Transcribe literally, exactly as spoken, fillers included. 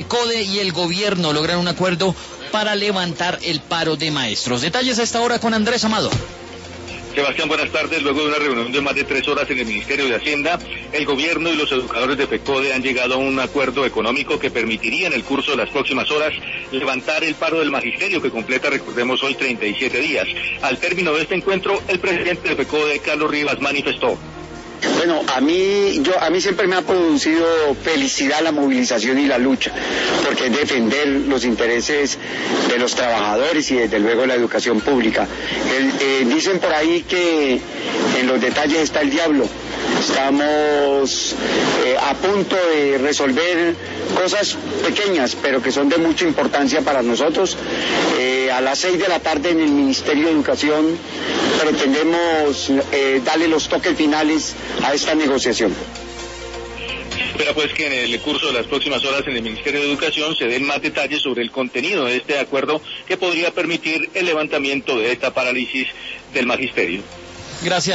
FECODE y el gobierno logran un acuerdo para levantar el paro de maestros. Detalles a esta hora con Andrés Amado. Sebastián, buenas tardes. Luego de una reunión de más de tres horas en el Ministerio de Hacienda, el gobierno y los educadores de FECODE han llegado a un acuerdo económico que permitiría en el curso de las próximas horas levantar el paro del magisterio, que completa, recordemos, hoy treinta y siete días. Al término de este encuentro, el presidente de FECODE, Carlos Rivas, manifestó: Bueno, a mí, yo, a mí siempre me ha producido felicidad la movilización y la lucha, porque es defender los intereses de los trabajadores y desde luego la educación pública. El, eh, dicen por ahí que en los detalles está el diablo. Estamos eh, a punto de resolver cosas pequeñas, pero que son de mucha importancia para nosotros. Eh, a las seis de la tarde en el Ministerio de Educación pretendemos eh, darle los toques finales a esta negociación. Espera pues que en el curso de las próximas horas en el Ministerio de Educación se den más detalles sobre el contenido de este acuerdo que podría permitir el levantamiento de esta parálisis del magisterio. Gracias.